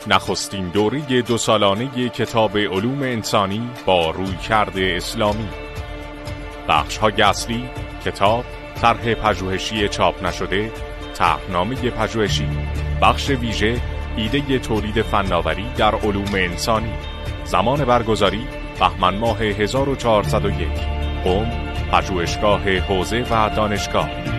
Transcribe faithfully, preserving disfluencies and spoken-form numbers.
نخستین دوره دو سالانه کتاب علوم انسانی با رویکرد اسلامی. بخش‌های اصلی: کتاب، طرح پژوهشی چاپ نشده، طرحنامه پژوهشی. بخش ویژه: ایده تولید فناوری در علوم انسانی. زمان برگزاری: بهمن ماه هزار و چهارصد و یک. قم، پژوهشگاه حوزه و دانشگاه.